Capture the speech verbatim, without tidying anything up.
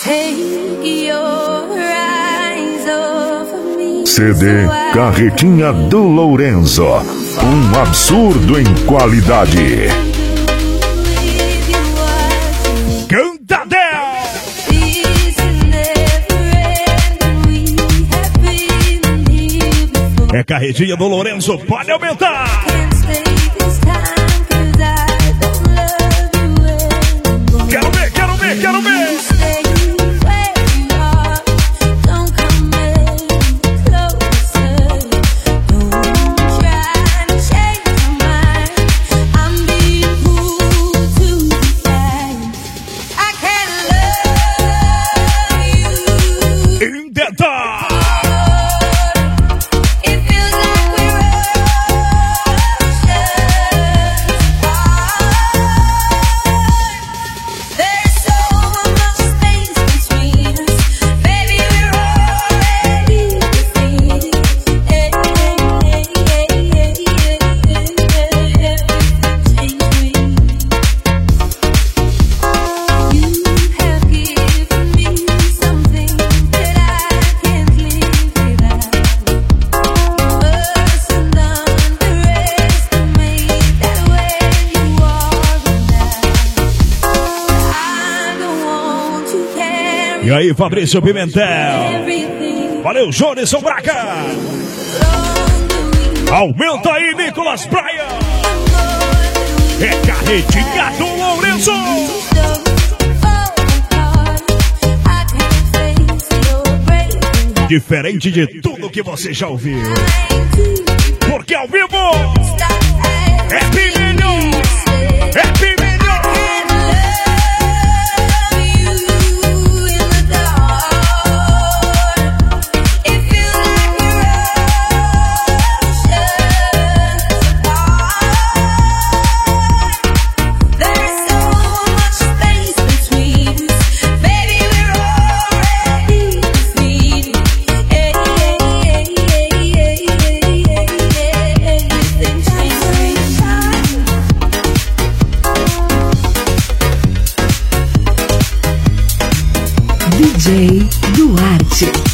C D Carretinha do Lourenço, um absurdo em qualidade. Cantadel! É Carretinha do Lourenço, pode aumentar! Quero ver, quero ver, quero ver! E aí, Fabrício Pimentel. Valeu, Jonisson Braga. Aumenta aí, Nicolas Praia. É Carretinha do Lourenço. Diferente de tudo que você já ouviu. Porque ao vivo é bem melhor. É bem melhor. D J Duarte.